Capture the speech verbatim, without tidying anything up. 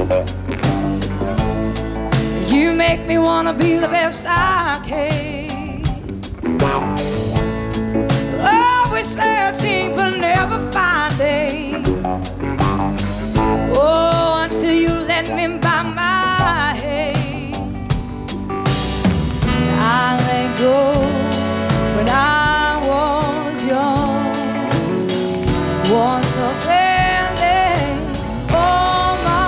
You make me wanna be the best I can.